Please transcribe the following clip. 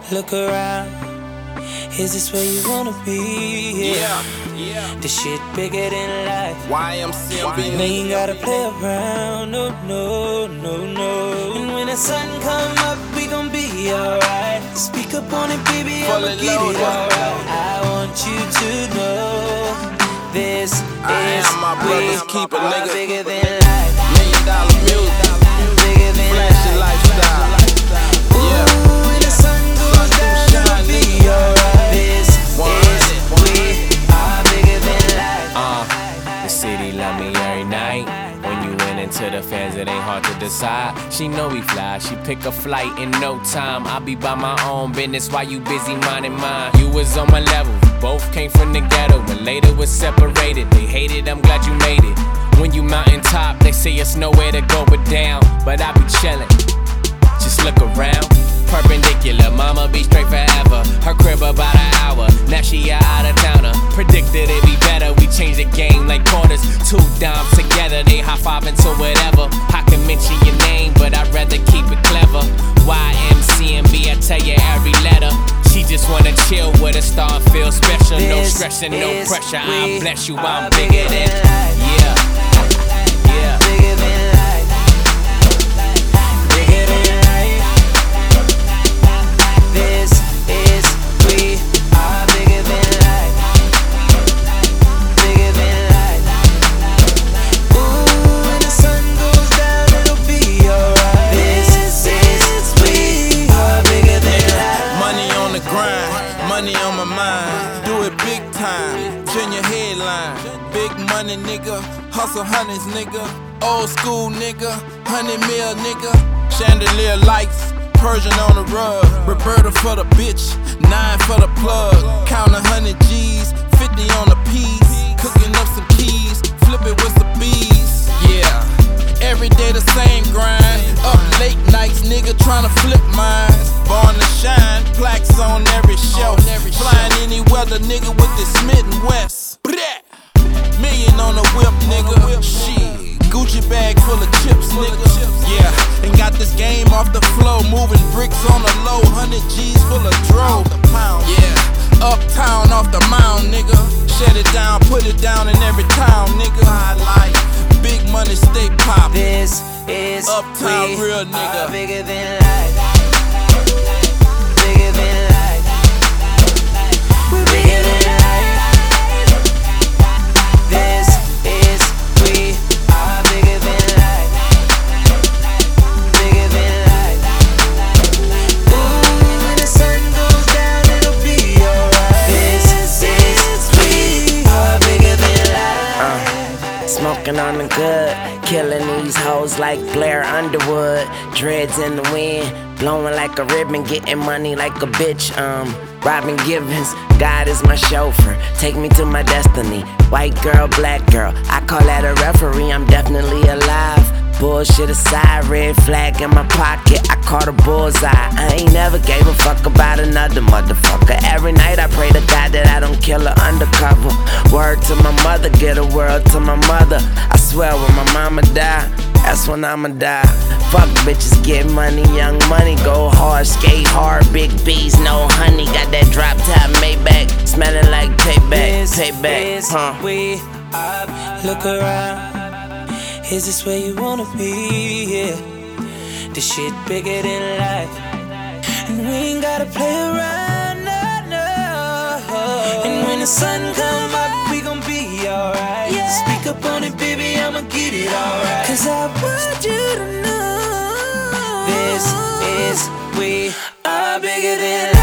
Look around, is this where you wanna be? Yeah. This shit bigger than life. YMCMB. We ain't gotta play around, no. And when the sun come up, we gon' be alright. Speak up on it, baby, I'ma get it alright. I want you to know this is my brother's keeper, nigga. bigger than life. $1 million music. Bigger than Flashy life. lifestyle. Yeah. When the sun goes down, it'll be alright. This is we are bigger than life. The city love me every night. When you went into the fans, it ain't hard to decide. She know we fly, she pick a flight in no time. I be by my own business while you busy minding mine. You was on my level, we both came from the ghetto, but later was separated. They hated, I'm glad you made it. When you mountain top, they say it's nowhere to go but down. But I be chillin', just look around. Perpendicular, mama be straight forever. Her crib about an hour, now she a out of towner. Predicted it be better, we changed the game like quarters. 2 dimes together, they high five into whatever. I can mention your name, but I'd rather keep it clever. YMCMB, I tell you every letter. She just wanna chill with a star and feel special. No stress and no pressure, I bless you, I'm bigger than. Yeah. Bigger than life. Bigger than life. This is we are bigger than life. Bigger than life. Ooh, when the sun goes down, it'll be alright. This is we are bigger than life. Money on the grind, money on my mind. Do it big time, turn your headline. Big money, nigga. Hustle hundreds, nigga. Old school, nigga. 100 mil, nigga. Chandelier lights, Persian on the rug. Roberta for the bitch, 9 for the plug. Count 100 G's, 50 on the piece. Cooking up some keys, flip it with some bees. Yeah, every day the same grind. Up late nights, nigga, tryna flip mines. Born to shine, plaques on every shelf. Flying any weather, nigga, with this Smith & West. Million on the whip, nigga. Shit, Gucci bag full of chips, nigga. Yeah, and got this game off the flow. Moving bricks on the low, 100 G's full of dro. Yeah, uptown off the mound, nigga. Shut it down, put it down in every town, nigga. I like big money, stay poppin'. This is Uptown we real nigga. are bigger than life. Bigger than life. We're bigger than life. This is we are bigger than life. Bigger than life. Ooh, when the sun goes down, it'll be alright. This is we are bigger than life. Smoking on the good, killing these hoes like Blair Underwood. Dreads in the wind, blowing like a ribbon, getting money like a bitch. Robin Givens, God is my chauffeur, take me to my destiny. White girl, black girl, I call that a referee, I'm definitely alive. Bullshit aside, red flag in my pocket, I caught a bullseye. I ain't never gave a fuck about another motherfucker. Every night I pray to God that I don't kill her undercover. Word to my mother, get a word to my mother. I swear when my mama die, that's when I'ma die. Fuck bitches, get money, young money, go hard, skate hard, big B's, no honey. Got that drop top Maybach, smelling like payback, payback, We are, look around. Is this where you wanna be? Yeah. This shit bigger than life. And we ain't gotta play around, no. And when the sun come up, we gon' be alright. Speak up on it, baby, I'ma get it alright. Cause I want you to know this is we are bigger than life.